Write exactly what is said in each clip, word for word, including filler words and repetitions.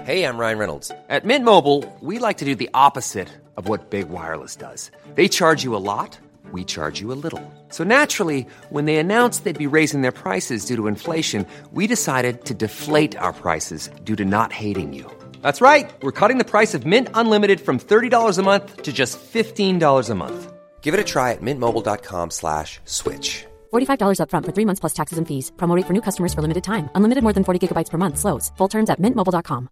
Hey, I'm Ryan Reynolds. At Mint Mobile, we like to do the opposite of what Big Wireless does. They charge you a lot, we charge you a little. So naturally, when they announced they'd be raising their prices due to inflation, we decided to deflate our prices due to not hating you. That's right. We're cutting the price of Mint Unlimited from thirty dollars a month to just fifteen dollars a month. Give it a try at mintmobile.com slash switch. forty-five dollars up front for three months plus taxes and fees. Promo rate for new customers for limited time. Unlimited more than forty gigabytes per month. Slows full terms at mint mobile dot com.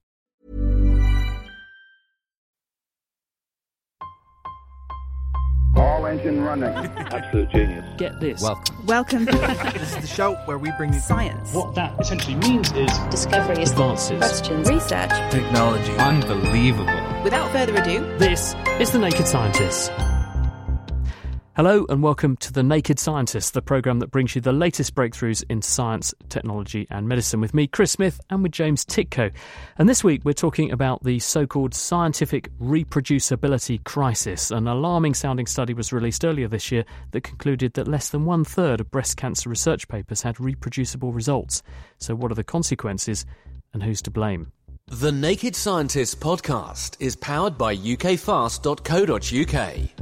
All engine running. Absolute genius. Get this. Welcome. Welcome. This is the show where we bring you Science. What that essentially means is discoveries, advances, questions, research, technology. Unbelievable. Without further ado, this is The Naked Scientists. Hello and welcome to The Naked Scientists, the programme that brings you the latest breakthroughs in science, technology and medicine with me, Chris Smith, and with James Titko. And this week we're talking about the so-called scientific reproducibility crisis. An alarming-sounding study was released earlier this year that concluded that less than one-third of breast cancer research papers had reproducible results. So what are the consequences and who's to blame? The Naked Scientists podcast is powered by U K fast dot co dot U K.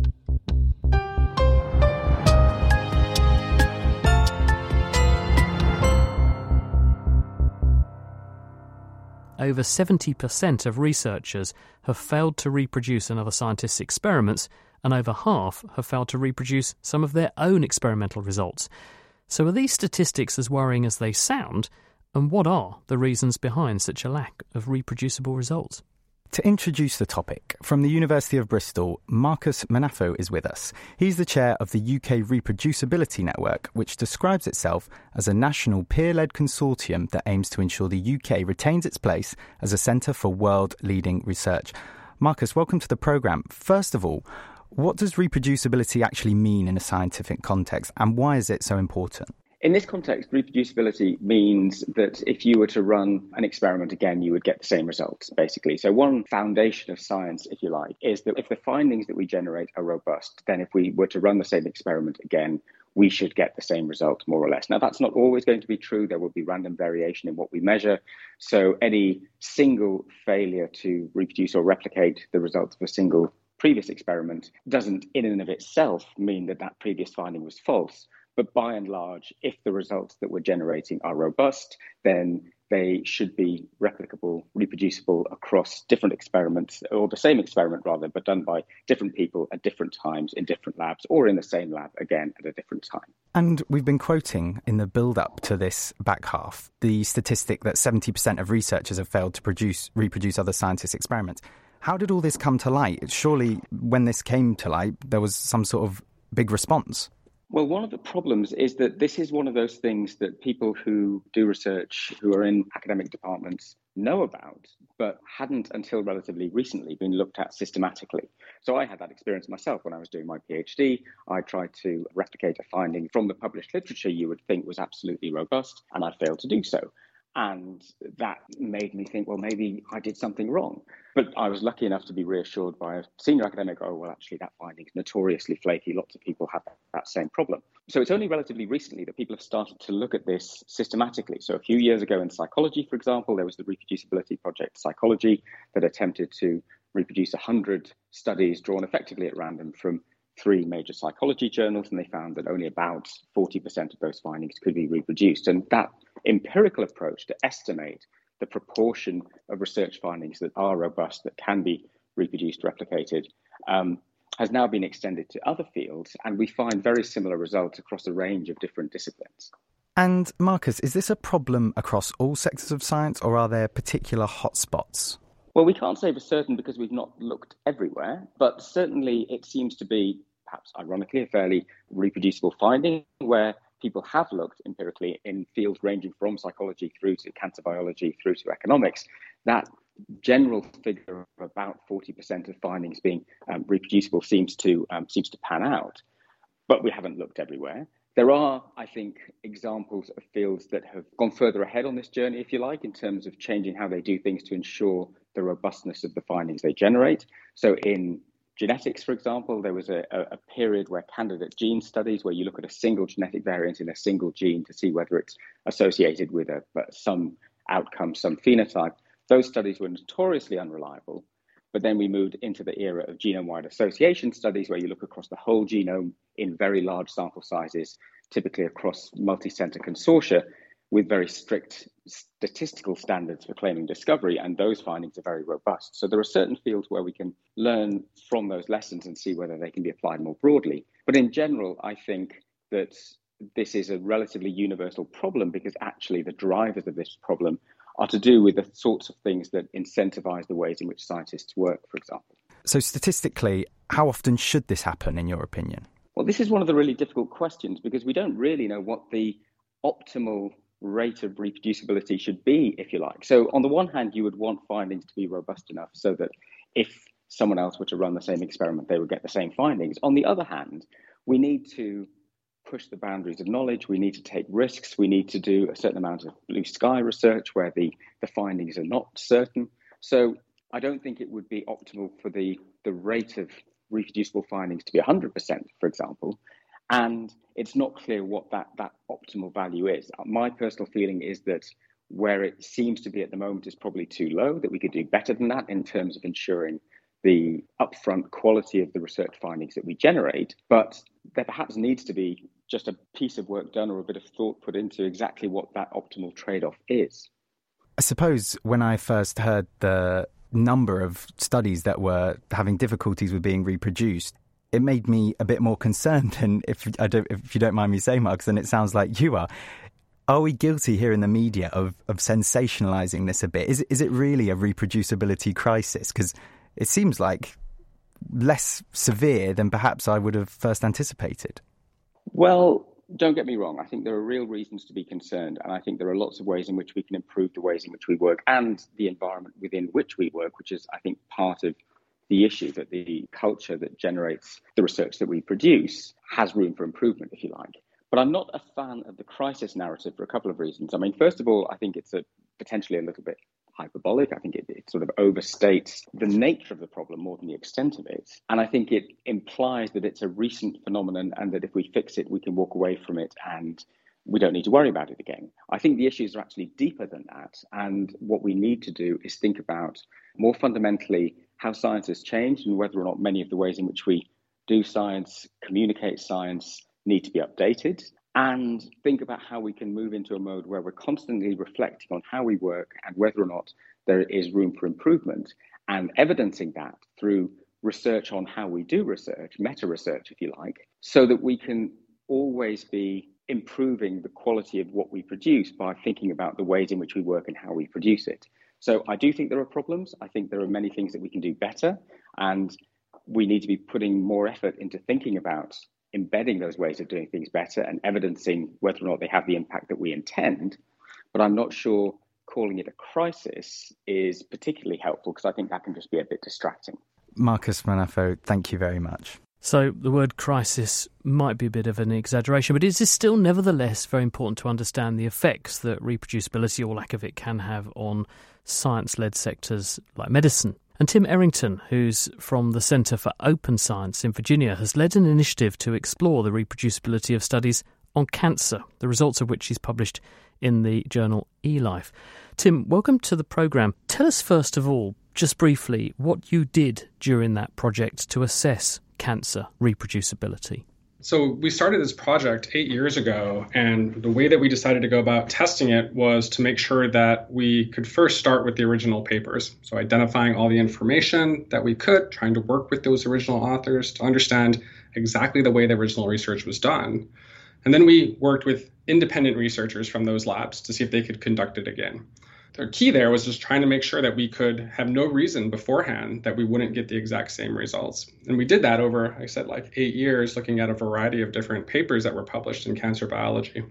Over seventy percent of researchers have failed to reproduce another scientist's experiments, and over half have failed to reproduce some of their own experimental results. So are these statistics as worrying as they sound, and what are the reasons behind such a lack of reproducible results? To introduce the topic, from the University of Bristol, Marcus Manafo is with us. He's the chair of the U K Reproducibility Network, which describes itself as a national peer-led consortium that aims to ensure the U K retains its place as a centre for world-leading research. Marcus, welcome to the programme. First of all, what does reproducibility actually mean in a scientific context, and why is it so important? In this context, reproducibility means that if you were to run an experiment again, you would get the same results, basically. So one foundation of science, if you like, is that if the findings that we generate are robust, then if we were to run the same experiment again, we should get the same result, more or less. Now, that's not always going to be true. There will be random variation in what we measure. So any single failure to reproduce or replicate the results of a single previous experiment doesn't in and of itself mean that that previous finding was false. But by and large, if the results that we're generating are robust, then they should be replicable, reproducible across different experiments, or the same experiment rather, but done by different people at different times in different labs, or in the same lab again at a different time. And we've been quoting in the build-up to this back half the statistic that seventy percent of researchers have failed to produce reproduce other scientists' experiments. How did all this come to light? Surely when this came to light, there was some sort of big response. Well, one of the problems is that this is one of those things that people who do research, who are in academic departments, know about, but hadn't until relatively recently been looked at systematically. So I had that experience myself when I was doing my PhD. I tried to replicate a finding from the published literature you would think was absolutely robust, and I failed to do so. And that made me think, well, maybe I did something wrong. But I was lucky enough to be reassured by a senior academic, oh, well, actually, that finding is notoriously flaky. Lots of people have that same problem. So it's only relatively recently that people have started to look at this systematically. So a few years ago in psychology, for example, there was the Reproducibility Project Psychology that attempted to reproduce one hundred studies drawn effectively at random from three major psychology journals, and they found that only about forty percent of those findings could be reproduced. And that empirical approach to estimate the proportion of research findings that are robust, that can be reproduced, replicated, um, has now been extended to other fields, and we find very similar results across a range of different disciplines. And Marcus, is this a problem across all sectors of science, or are there particular hotspots? Well, we can't say for certain because we've not looked everywhere, but certainly it seems to be, perhaps ironically, a fairly reproducible finding where people have looked empirically in fields ranging from psychology through to cancer biology through to economics. That general figure of about forty percent of findings being um, reproducible seems to um, seems to pan out, but we haven't looked everywhere. There are, I think, examples of fields that have gone further ahead on this journey, if you like, in terms of changing how they do things to ensure the robustness of the findings they generate. So in genetics, for example, there was a, a period where candidate gene studies, where you look at a single genetic variant in a single gene to see whether it's associated with a, some outcome, some phenotype. Those studies were notoriously unreliable, but then we moved into the era of genome-wide association studies where you look across the whole genome in very large sample sizes, typically across multi-center consortia, with very strict statistical standards for claiming discovery, and those findings are very robust. So there are certain fields where we can learn from those lessons and see whether they can be applied more broadly. But in general, I think that this is a relatively universal problem because actually the drivers of this problem are to do with the sorts of things that incentivize the ways in which scientists work, for example. So statistically, how often should this happen, in your opinion? Well, this is one of the really difficult questions because we don't really know what the optimal rate of reproducibility should be, if you like. So on the one hand, you would want findings to be robust enough so that if someone else were to run the same experiment, they would get the same findings. On the other hand, we need to push the boundaries of knowledge. We need to take risks. We need to do a certain amount of blue sky research where the, the findings are not certain. So I don't think it would be optimal for the, the rate of reproducible findings to be one hundred percent, for example. And it's not clear what that, that optimal value is. My personal feeling is that where it seems to be at the moment is probably too low, that we could do better than that in terms of ensuring the upfront quality of the research findings that we generate. But there perhaps needs to be just a piece of work done or a bit of thought put into exactly what that optimal trade-off is. I suppose when I first heard the number of studies that were having difficulties with being reproduced, it made me a bit more concerned than, if I don't, if you don't mind me saying, Marcus, and it sounds like you are. Are we guilty here in the media of, of sensationalising this a bit? Is, is it really a reproducibility crisis? Because it seems like less severe than perhaps I would have first anticipated. Well, don't get me wrong. I think there are real reasons to be concerned. And I think there are lots of ways in which we can improve the ways in which we work and the environment within which we work, which is, I think, part of the issue, that the culture that generates the research that we produce has room for improvement, if you like. But I'm not a fan of the crisis narrative for a couple of reasons. I mean, first of all, I think it's a potentially a little bit hyperbolic. I think it, it sort of overstates the nature of the problem more than the extent of it. And I think it implies that it's a recent phenomenon and that if we fix it, we can walk away from it and we don't need to worry about it again. I think the issues are actually deeper than that. And what we need to do is think about more fundamentally how science has changed and whether or not many of the ways in which we do science, communicate science, need to be updated, and think about how we can move into a mode where we're constantly reflecting on how we work and whether or not there is room for improvement, and evidencing that through research on how we do research, meta-research, if you like, so that we can always be improving the quality of what we produce by thinking about the ways in which we work and how we produce it. So I do think there are problems. I think there are many things that we can do better, and we need to be putting more effort into thinking about embedding those ways of doing things better and evidencing whether or not they have the impact that we intend. But I'm not sure calling it a crisis is particularly helpful because I think that can just be a bit distracting. Marcus Manafo, thank you very much. So the word crisis might be a bit of an exaggeration, but it is still nevertheless very important to understand the effects that reproducibility or lack of it can have on science-led sectors like medicine. And Tim Errington, who's from the Centre for Open Science in Virginia, has led an initiative to explore the reproducibility of studies on cancer, the results of which he's published in the journal eLife. Tim, welcome to the programme. Tell us first of all, just briefly, what you did during that project to assess cancer reproducibility. So we started this project eight years ago, and the way that we decided to go about testing it was to make sure that we could first start with the original papers. So identifying all the information that we could, trying to work with those original authors to understand exactly the way the original research was done. And then we worked with independent researchers from those labs to see if they could conduct it again. The key there was just trying to make sure that we could have no reason beforehand that we wouldn't get the exact same results. And we did that over, like I said, like eight years, looking at a variety of different papers that were published in cancer biology.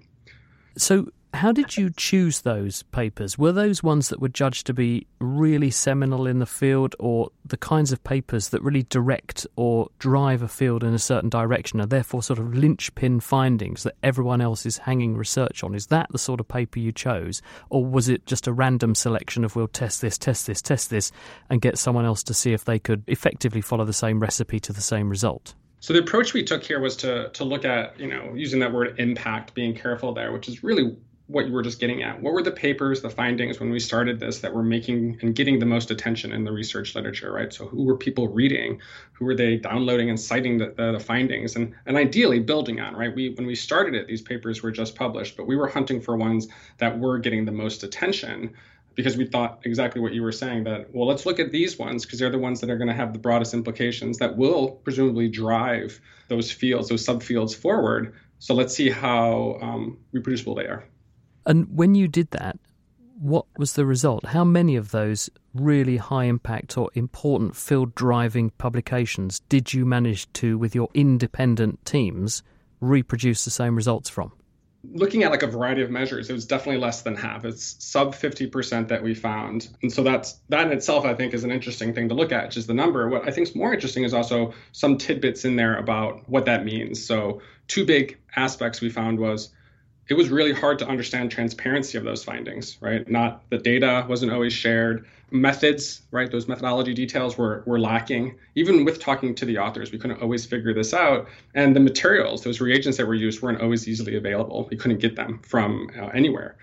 So how did you choose those papers? Were those ones that were judged to be really seminal in the field, or the kinds of papers that really direct or drive a field in a certain direction and therefore sort of linchpin findings that everyone else is hanging research on? Is that the sort of paper you chose? Or was it just a random selection of we'll test this, test this, test this, and get someone else to see if they could effectively follow the same recipe to the same result? So the approach we took here was to to look at, you know, using that word impact, being careful there, which is really what you were just getting at. What were the papers, the findings when we started this that were making and getting the most attention in the research literature, right? So who were people reading? Who were they downloading and citing the, the, the findings and, and ideally building on, right? We when we started it, these papers were just published, but we were hunting for ones that were getting the most attention because we thought exactly what you were saying, that, well, let's look at these ones because they're the ones that are going to have the broadest implications that will presumably drive those fields, those subfields forward. So let's see how um, reproducible they are. And when you did that, what was the result? How many of those really high impact or important field driving publications did you manage to, with your independent teams, reproduce the same results from? Looking at like a variety of measures, it was definitely less than half. It's sub fifty percent that we found. And so that's that in itself, I think, is an interesting thing to look at, just the number. What I think is more interesting is also some tidbits in there about what that means. So two big aspects we found was it was really hard to understand transparency of those findings, right? Not the data wasn't always shared. Methods, right? Those methodology details were were lacking. Even with talking to the authors, we couldn't always figure this out. And the materials, those reagents that were used, weren't always easily available. We couldn't get them from uh, anywhere.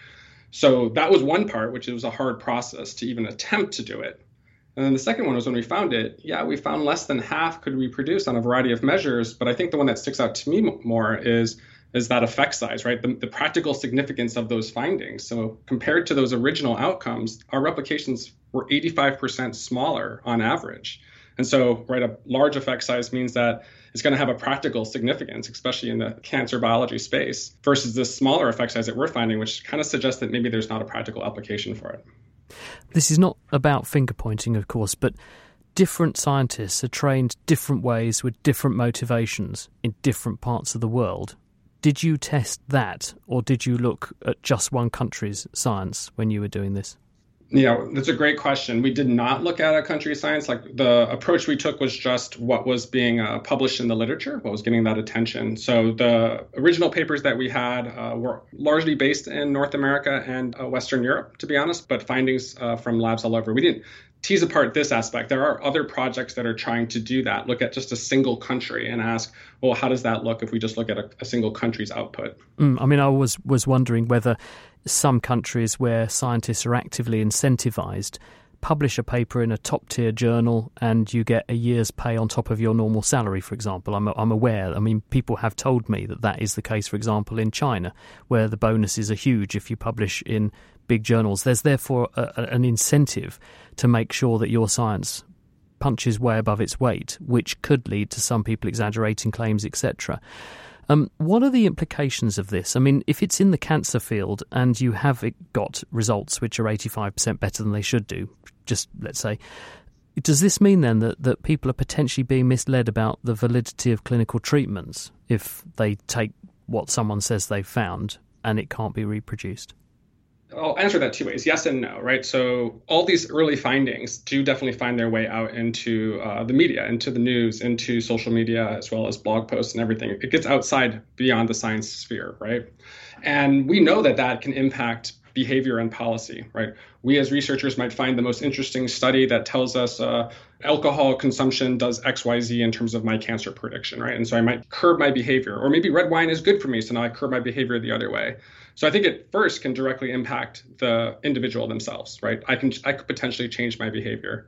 So that was one part, which was a hard process to even attempt to do it. And then the second one was when we found it, yeah, we found less than half could reproduce on a variety of measures. But I think the one that sticks out to me more is is that effect size, right? The, the practical significance of those findings. So compared to those original outcomes, our replications were eighty-five percent smaller on average. And so, right, a large effect size means that it's going to have a practical significance, especially in the cancer biology space, versus this smaller effect size that we're finding, which kind of suggests that maybe there's not a practical application for it. This is not about finger pointing, of course, but different scientists are trained different ways with different motivations in different parts of the world. Did you test that, or did you look at just one country's science when you were doing this? Yeah, that's a great question. We did not look at a country's science. Like the approach we took was just what was being uh, published in the literature, what was getting that attention. So the original papers that we had uh, were largely based in North America and uh, Western Europe, to be honest, but findings uh, from labs all over. We didn't tease apart this aspect. There are other projects that are trying to do that, look at just a single country and ask, well, how does that look if we just look at a, a single country's output? Mm, I mean, I was, was wondering whether some countries where scientists are actively incentivized publish a paper in a top-tier journal and you get a year's pay on top of your normal salary, for example. I'm, I'm aware. I mean, people have told me that that is the case, for example, in China, where the bonuses are huge if you publish in big journals. There's therefore a, a, an incentive to make sure that your science punches way above its weight, which could lead to some people exaggerating claims, et cetera. Um, what are the implications of this? I mean, if it's in the cancer field and you have got results which are eighty-five percent better than they should do, just let's say, does this mean then that, that people are potentially being misled about the validity of clinical treatments if they take what someone says they've found and it can't be reproduced? I'll answer that two ways, yes and no, right? So all these early findings do definitely find their way out into uh, the media, into the news, into social media, as well as blog posts and everything. It gets outside beyond the science sphere, right? And we know that that can impact behavior and policy, right? We as researchers might find the most interesting study that tells us uh, alcohol consumption does X Y Z in terms of my cancer prediction, right? And so I might curb my behavior, or maybe red wine is good for me, so now I curb my behavior the other way. So I think it first can directly impact the individual themselves, right? I can I could potentially change my behavior.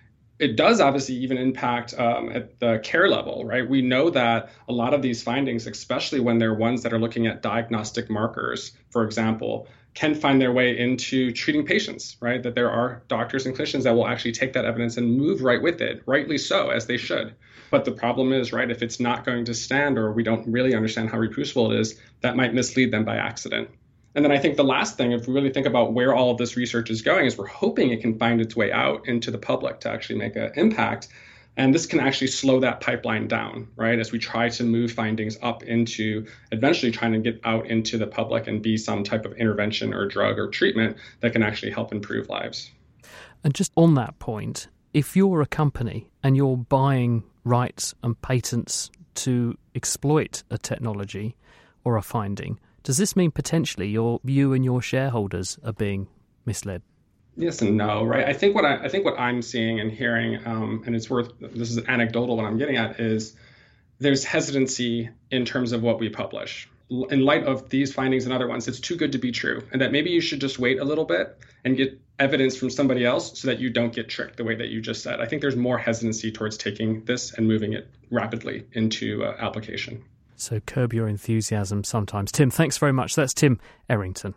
It does obviously even impact um, at the care level, right? We know that a lot of these findings, especially when they're ones that are looking at diagnostic markers, for example, can find their way into treating patients, right? That there are doctors and clinicians that will actually take that evidence and move right with it, rightly so, as they should. But the problem is, right, if it's not going to stand or we don't really understand how reproducible it is, that might mislead them by accident. And then I think the last thing, if we really think about where all of this research is going, is we're hoping it can find its way out into the public to actually make an impact. And this can actually slow that pipeline down, right, as we try to move findings up into eventually trying to get out into the public and be some type of intervention or drug or treatment that can actually help improve lives. And just on that point, if you're a company and you're buying rights and patents to exploit a technology or a finding, does this mean potentially your, you and your shareholders are being misled? Yes and no, right? I think what I, I think what I'm seeing and hearing, um, and it's worth, this is anecdotal what I'm getting at, is there's hesitancy in terms of what we publish. in light of these findings and other ones, it's too good to be true, and that maybe you should just wait a little bit and get evidence from somebody else so that you don't get tricked the way that you just said. I think there's more hesitancy towards taking this and moving it rapidly into uh, application. So curb your enthusiasm sometimes. Tim, thanks very much. That's Tim Errington.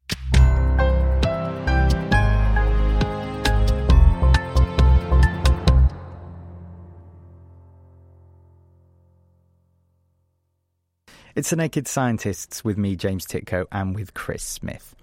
It's The Naked Scientists with me, James Titko, and with Chris Smith.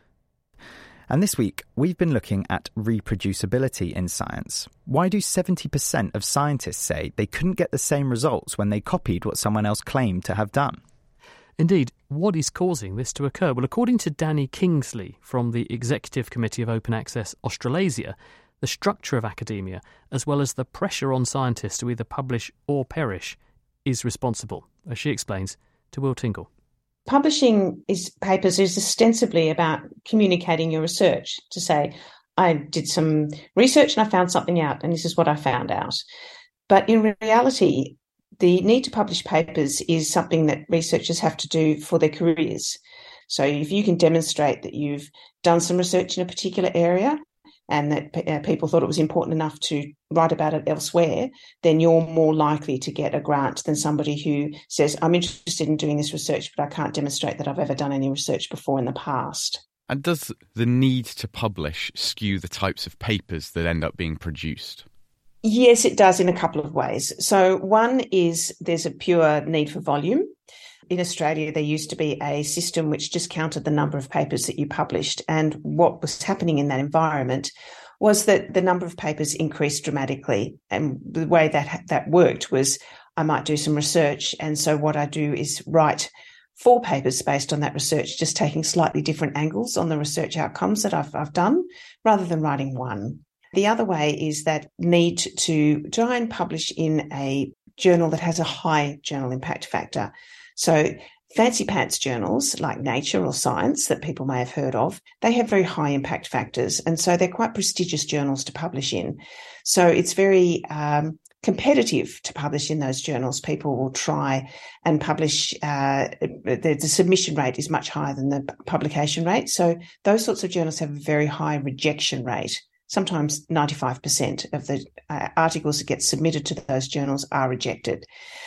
And this week, we've been looking at reproducibility in science. Why do seventy percent of scientists say they couldn't get the same results when they copied what someone else claimed to have done? Indeed, what is causing this to occur? Well, according to Danny Kingsley from the Executive Committee of Open Access Australasia, the structure of academia, as well as the pressure on scientists to either publish or perish, is responsible, as she explains to Will Tingle. Publishing is papers is ostensibly about communicating your research, to say, I did some research and I found something out, and this is what I found out. But in reality, the need to publish papers is something that researchers have to do for their careers. So if you can demonstrate that you've done some research in a particular area and that uh, people thought it was important enough to write about it elsewhere, then you're more likely to get a grant than somebody who says, I'm interested in doing this research, but I can't demonstrate that I've ever done any research before in the past. And does the need to publish skew the types of papers that end up being produced? Yes, it does in a couple of ways. So one is there's a pure need for volume. In Australia, there used to be a system which just counted the number of papers that you published. And what was happening in that environment was that the number of papers increased dramatically. And the way that that worked was I might do some research. And so what I do is write four papers based on that research, just taking slightly different angles on the research outcomes that I've, I've done, rather than writing one. The other way is that need to try and publish in a journal that has a high journal impact factor. So fancy pants journals like Nature or Science that people may have heard of, they have very high impact factors. And so they're quite prestigious journals to publish in. So it's very um, competitive to publish in those journals. People will try and publish. Uh, the, the submission rate is much higher than the publication rate. So those sorts of journals have a very high rejection rate. Sometimes ninety-five percent of the uh, articles that get submitted to those journals are rejected.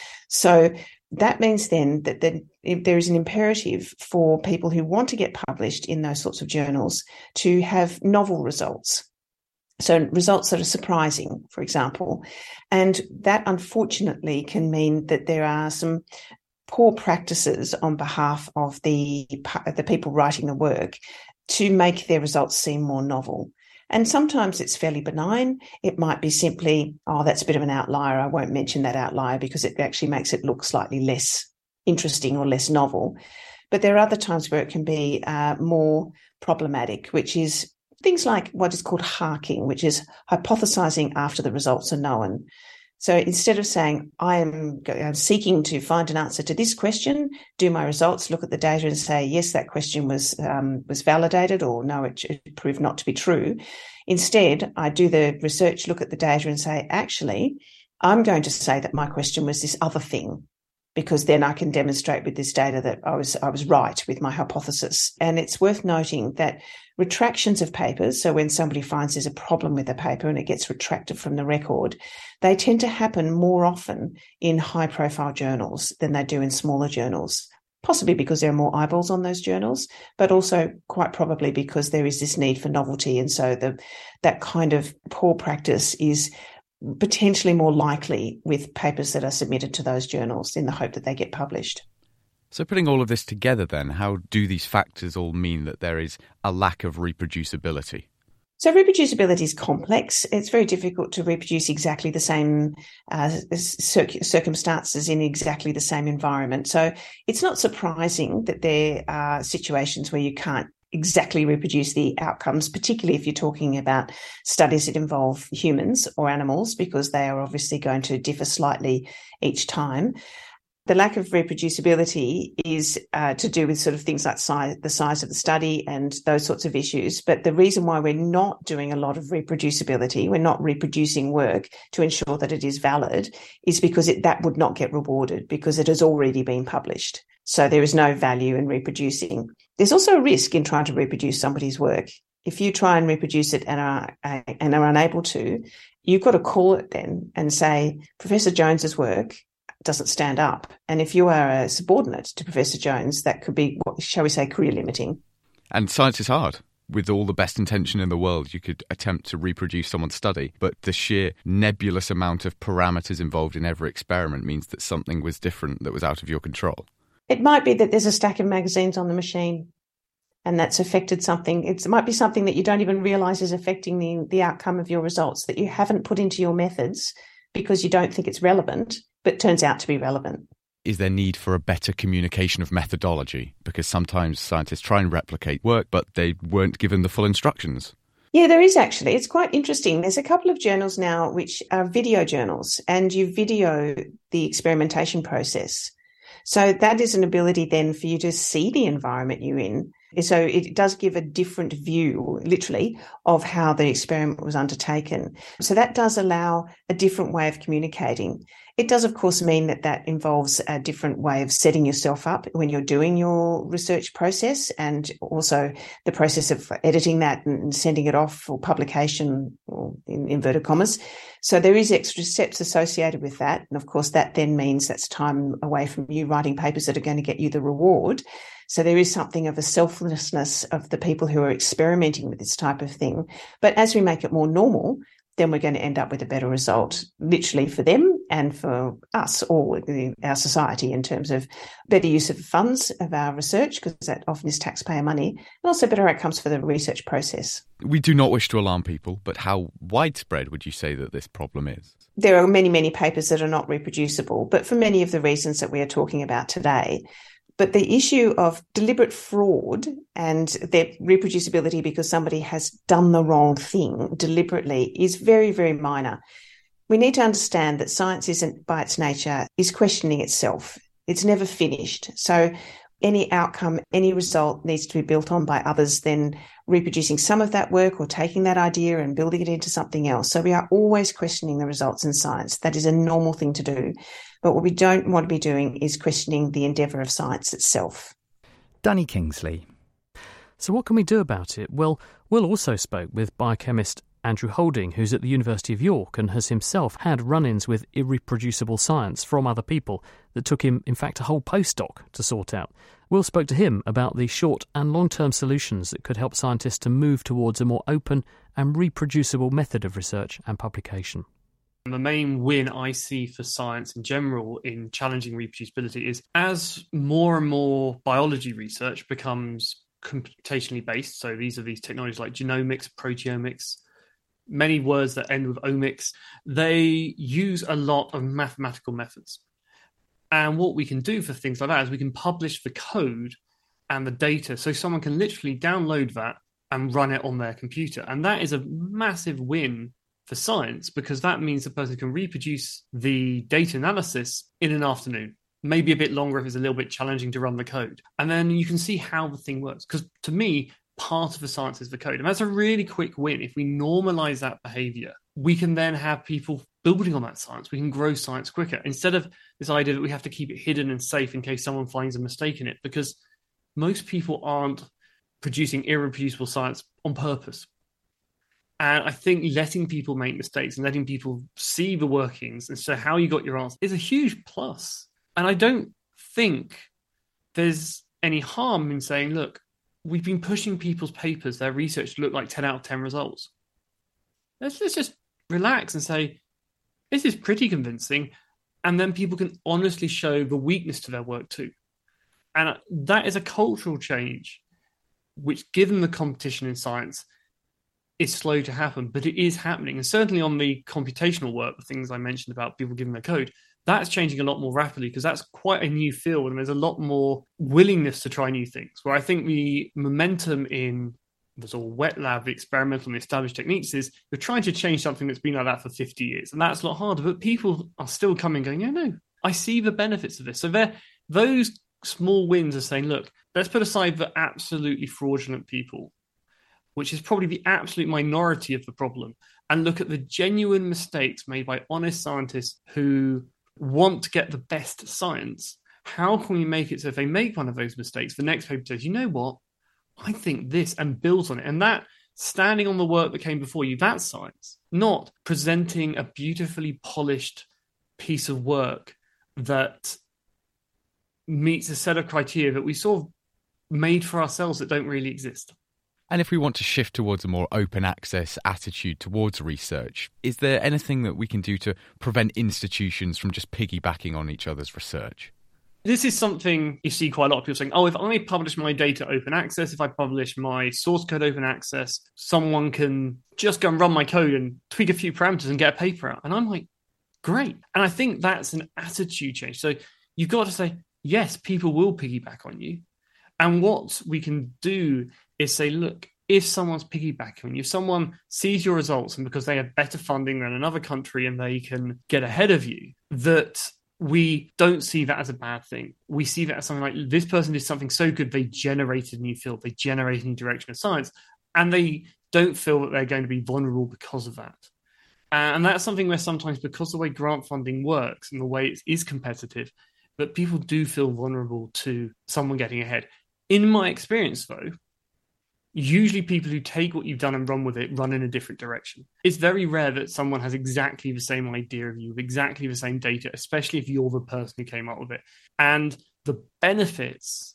So that means then that the, there is an imperative for people who want to get published in those sorts of journals to have novel results. So results that are surprising, for example. And that unfortunately can mean that there are some poor practices on behalf of the, the people writing the work to make their results seem more novel. And sometimes it's fairly benign. It might be simply, oh, that's a bit of an outlier. I won't mention that outlier because it actually makes it look slightly less interesting or less novel. But there are other times where it can be uh, more problematic, which is things like what is called harking, which is hypothesizing after the results are known. So instead of saying, I am I'm seeking to find an answer to this question, do my results, look at the data and say, yes, that question was um, was validated, or no, it, it proved not to be true. Instead, I do the research, look at the data and say, actually, I'm going to say that my question was this other thing, because then I can demonstrate with this data that I was I was right with my hypothesis. And it's worth noting that retractions of papers, so when somebody finds there's a problem with a paper and it gets retracted from the record, they tend to happen more often in high-profile journals than they do in smaller journals, possibly because there are more eyeballs on those journals, but also quite probably because there is this need for novelty. And so the that kind of poor practice is potentially more likely with papers that are submitted to those journals in the hope that they get published. So putting all of this together then, how do these factors all mean that there is a lack of reproducibility? So reproducibility is complex. It's very difficult to reproduce exactly the same uh, cir- circumstances in exactly the same environment. So it's not surprising that there are situations where you can't exactly reproduce the outcomes, particularly if you're talking about studies that involve humans or animals, because they are obviously going to differ slightly each time. The lack of reproducibility is uh, to do with sort of things like size, the size of the study and those sorts of issues. But the reason why we're not doing a lot of reproducibility, we're not reproducing work to ensure that it is valid, is because it, that would not get rewarded because it has already been published. So there is no value in reproducing. There's also a risk in trying to reproduce somebody's work. If you try and reproduce it and are, and are unable to, you've got to call it then and say, Professor Jones's work doesn't stand up. And if you are a subordinate to Professor Jones, that could be, what shall we say, career limiting. And science is hard. With all the best intention in the world, you could attempt to reproduce someone's study, but the sheer nebulous amount of parameters involved in every experiment means that something was different that was out of your control. It might be that there's a stack of magazines on the machine and that's affected something. It's, it might be something that you don't even realise is affecting the, the outcome of your results, that you haven't put into your methods because you don't think it's relevant, but turns out to be relevant. Is there need for a better communication of methodology? Because sometimes scientists try and replicate work, but they weren't given the full instructions. Yeah, there is actually. It's quite interesting. There's a couple of journals now which are video journals, and you video the experimentation process. So that is an ability then for you to see the environment you're in. So it does give a different view, literally, of how the experiment was undertaken. So that does allow a different way of communicating. It does, of course, mean that that involves a different way of setting yourself up when you're doing your research process, and also the process of editing that and sending it off for publication, or in inverted commas. So there is extra steps associated with that. And of course, that then means that's time away from you writing papers that are going to get you the reward. So there is something of a selflessness of the people who are experimenting with this type of thing. But as we make it more normal, then we're going to end up with a better result, literally for them and for us, all our society, in terms of better use of funds of our research, because that often is taxpayer money, and also better outcomes for the research process. We do not wish to alarm people, but how widespread would you say that this problem is? There are many, many papers that are not reproducible, but for many of the reasons that we are talking about today. But the issue of deliberate fraud and their reproducibility because somebody has done the wrong thing deliberately is very, very minor. We need to understand that science isn't, by its nature, is questioning itself. It's never finished. So any outcome, any result needs to be built on by others, then reproducing some of that work or taking that idea and building it into something else. So we are always questioning the results in science. That is a normal thing to do. But what we don't want to be doing is questioning the endeavour of science itself. Danny Kingsley. So what can we do about it? Well, Will also spoke with biochemist Andrew Holding, who's at the University of York and has himself had run-ins with irreproducible science from other people that took him, in fact, a whole postdoc to sort out. Will spoke to him about the short and long-term solutions that could help scientists to move towards a more open and reproducible method of research and publication. The main win I see for science in general in challenging reproducibility is as more and more biology research becomes computationally based, so these are these technologies like genomics, proteomics, many words that end with omics, they use a lot of mathematical methods. And what we can do for things like that is we can publish the code and the data so someone can literally download that and run it on their computer. And that is a massive win for science, because that means the person can reproduce the data analysis in an afternoon, maybe a bit longer if it's a little bit challenging to run the code. And then you can see how the thing works. Because to me, part of the science is the code. And that's a really quick win. If we normalize that behavior, we can then have people building on that science. We can grow science quicker instead of this idea that we have to keep it hidden and safe in case someone finds a mistake in it, because most people aren't producing irreproducible science on purpose. And I think letting people make mistakes and letting people see the workings and so how you got your answer is a huge plus. And I don't think there's any harm in saying, look, we've been pushing people's papers, their research to look like ten out of ten results. Let's, let's just relax and say, this is pretty convincing. And then people can honestly show the weakness to their work too. And that is a cultural change, which given the competition in science, is slow to happen, but it is happening. And certainly on the computational work, the things I mentioned about people giving their code, that's changing a lot more rapidly because that's quite a new field and there's a lot more willingness to try new things. Where I think the momentum in the sort of wet lab, the experimental and established techniques is you're trying to change something that's been like that for fifty years. And that's a lot harder, but people are still coming going, yeah, no, I see the benefits of this. So they're, those small wins are saying, look, let's put aside the absolutely fraudulent people, which is probably the absolute minority of the problem, and look at the genuine mistakes made by honest scientists who want to get the best science, how can we make it so if they make one of those mistakes, the next paper says, you know what, I think this, and builds on it. And that, standing on the work that came before you, that's science, not presenting a beautifully polished piece of work that meets a set of criteria that we sort of made for ourselves that don't really exist. And if we want to shift towards a more open access attitude towards research, is there anything that we can do to prevent institutions from just piggybacking on each other's research? This is something you see quite a lot of people saying, oh, if I publish my data open access, if I publish my source code open access, someone can just go and run my code and tweak a few parameters and get a paper out. And I'm like, great. And I think that's an attitude change. So you've got to say, yes, people will piggyback on you. And what we can do is say, look, if someone's piggybacking on you, if someone sees your results and because they have better funding than another country and they can get ahead of you, that we don't see that as a bad thing. We see that as something like, this person did something so good, they generated a new field, they generated a new direction of science, and they don't feel that they're going to be vulnerable because of that. And that's something where sometimes, because the way grant funding works and the way it is competitive, that people do feel vulnerable to someone getting ahead. In my experience, though, usually people who take what you've done and run with it run in a different direction. It's very rare that someone has exactly the same idea of you, with exactly the same data, especially if you're the person who came up with it. And the benefits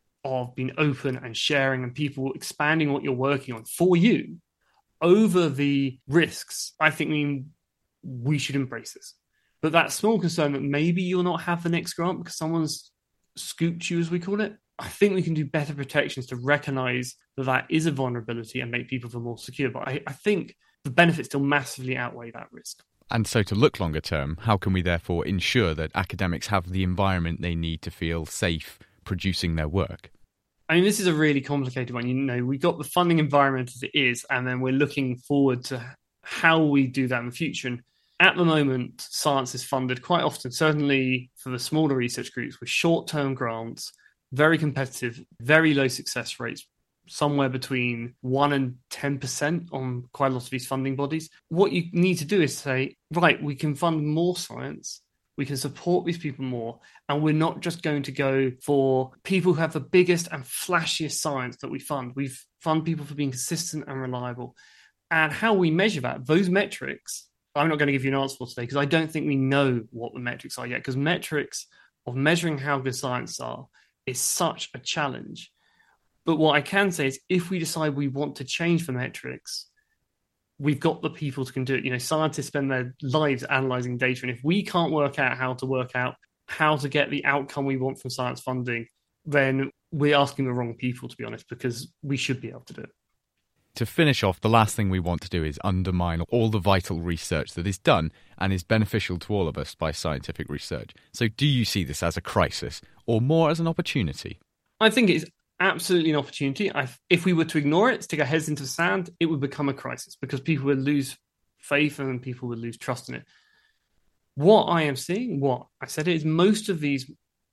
of being open and sharing and people expanding what you're working on for you over the risks, I think mean we should embrace this. But that small concern that maybe you'll not have the next grant because someone's scooped you, as we call it, I think we can do better protections to recognize that that is a vulnerability and make people feel more secure. But I, I think the benefits still massively outweigh that risk. And so to look longer term, how can we therefore ensure that academics have the environment they need to feel safe producing their work? I mean, this is a really complicated one. You know, we got the funding environment as it is, and then we're looking forward to how we do that in the future. And at the moment, science is funded quite often, certainly for the smaller research groups, with short-term grants, very competitive, very low success rates, somewhere between one and ten percent on quite a lot of these funding bodies. What you need to do is say, right, we can fund more science, we can support these people more, and we're not just going to go for people who have the biggest and flashiest science that we fund. We fund people for being consistent and reliable. And how we measure that, those metrics, I'm not going to give you an answer for today because I don't think we know what the metrics are yet, because metrics of measuring how good science are is such a challenge. But what I can say is if we decide we want to change the metrics, we've got the people who can do it. You know, scientists spend their lives analyzing data. And if we can't work out how to work out how to get the outcome we want from science funding, then we're asking the wrong people, to be honest, because we should be able to do it. To finish off, the last thing we want to do is undermine all the vital research that is done and is beneficial to all of us by scientific research. So do you see this as a crisis or more as an opportunity? I think it's absolutely an opportunity. I, if we were to ignore it, stick our heads into the sand, it would become a crisis because people would lose faith and people would lose trust in it. What I am seeing, what I said is most of these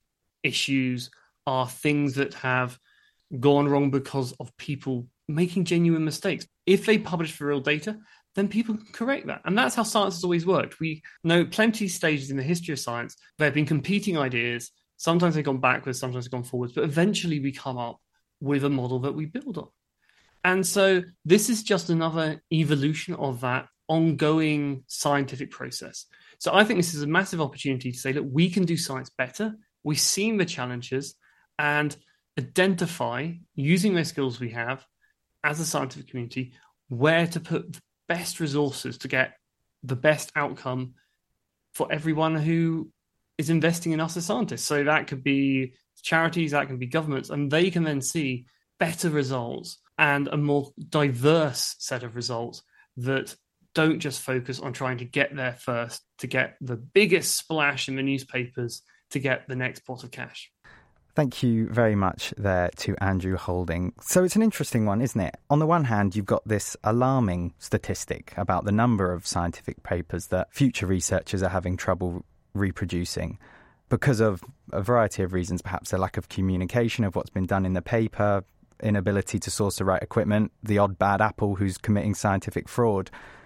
issues are things that have gone wrong because of people making genuine mistakes. If they publish the real data, then people can correct that. And that's how science has always worked. We know plenty of stages in the history of science. There have been competing ideas. Sometimes they've gone backwards, sometimes they've gone forwards, but eventually we come up with a model that we build on. And so this is just another evolution of that ongoing scientific process. So I think this is a massive opportunity to say, look, we can do science better. We've seen the challenges and identify, using those skills we have as a scientific community, where to put the best resources to get the best outcome for everyone who is investing in us as scientists. So that could be charities, that can be governments, and they can then see better results and a more diverse set of results that don't just focus on trying to get there first, to get the biggest splash in the newspapers, to get the next pot of cash. Thank you very much there to Andrew Holding. So it's an interesting one, isn't it? On the one hand, you've got this alarming statistic about the number of scientific papers that future researchers are having trouble reproducing because of a variety of reasons, perhaps a lack of communication of what's been done in the paper, inability to source the right equipment, the odd bad apple who's committing scientific fraud.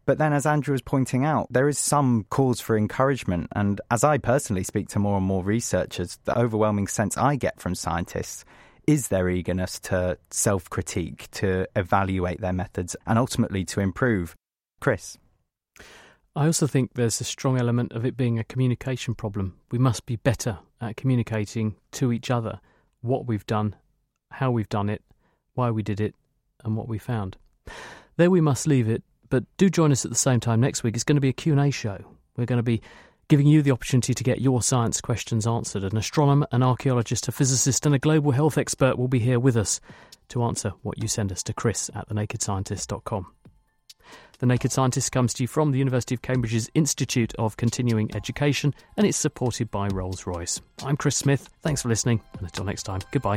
But then, as Andrew was pointing out, there is some cause for encouragement. And as I personally speak to more and more researchers, the overwhelming sense I get from scientists is their eagerness to self-critique, to evaluate their methods, and ultimately to improve. Chris? I also think there's a strong element of it being a communication problem. We must be better at communicating to each other what we've done, how we've done it, why we did it, and what we found. There we must leave it, but do join us at the same time next week. It's going to be a Q and A show. We're going to be giving you the opportunity to get your science questions answered. An astronomer, an archaeologist, a physicist and a global health expert will be here with us to answer what you send us to chris at the naked scientist dot com. The Naked Scientist comes to you from the University of Cambridge's Institute of Continuing Education, and it's supported by Rolls-Royce. I'm Chris Smith. Thanks for listening, and until next time, goodbye.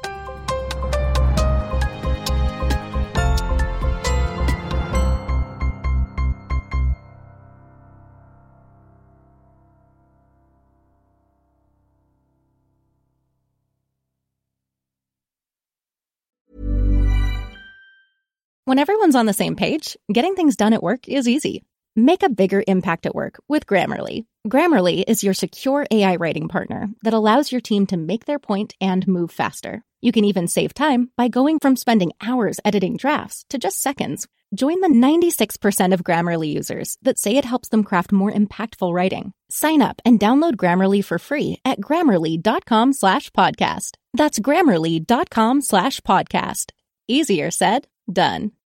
When everyone's on the same page, getting things done at work is easy. Make a bigger impact at work with Grammarly. Grammarly is your secure A I writing partner that allows your team to make their point and move faster. You can even save time by going from spending hours editing drafts to just seconds. Join the ninety-six percent of Grammarly users that say it helps them craft more impactful writing. Sign up and download Grammarly for free at grammarly.com slash podcast. That's grammarly.com slash podcast. Easier said, done.